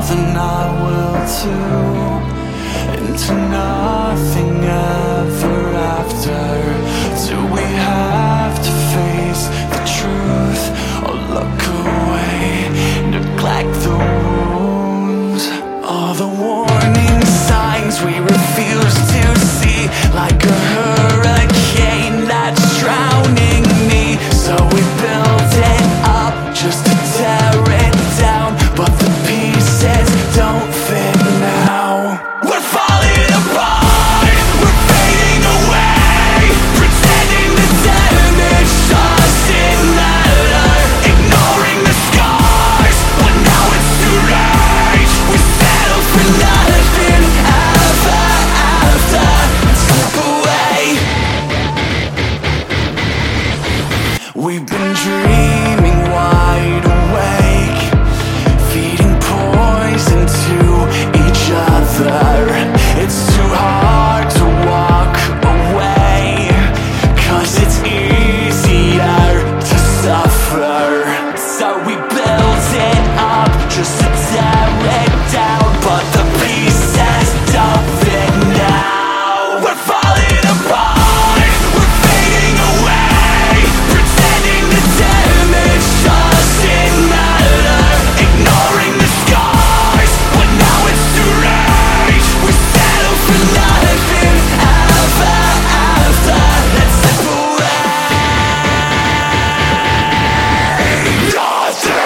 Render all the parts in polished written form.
then I will too. Into nothing ever after. Do we have to face the truth, or look away, neglect the wounds? All the warning signs we refuse to see, like a hurricane that's drowning me. So we build it up just to tear it down, but the pieces don't fit now. We're falling apart, we're fading away, pretending the damage doesn't matter, ignoring the scars, but now it's too late. We settle for nothing ever after, and slip away. We've been dreaming wide awake, feeding poison to each other. It's too hard to walk away, 'cause it's easier to suffer. So we build it up just to tear it down, but the pieces don't fit now. We're falling apart, we're fading away, pretending the damage doesn't matter, ignoring the scars, but now it's too late. We settle for nothing ever after. Let's slip away. Nothing.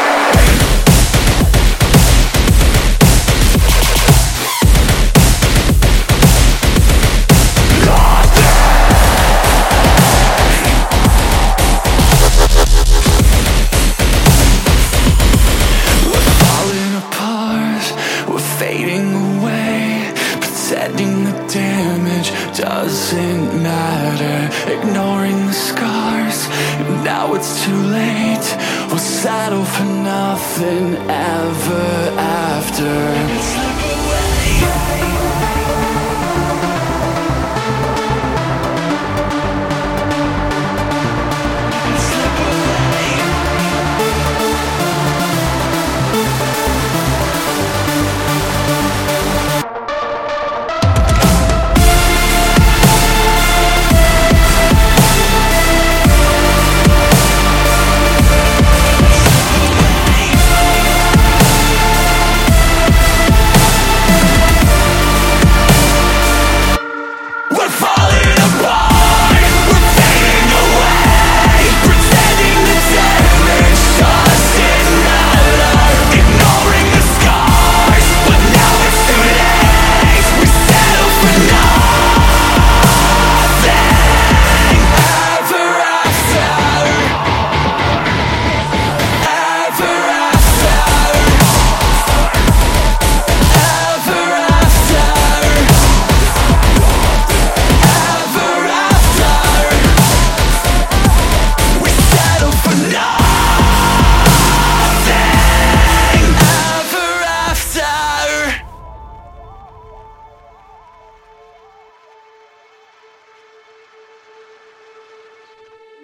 We're falling apart, we're fading away, pretending the damage doesn't matter, ignoring the scars. Now it's too late, we'll settle for nothing ever after. Slip away.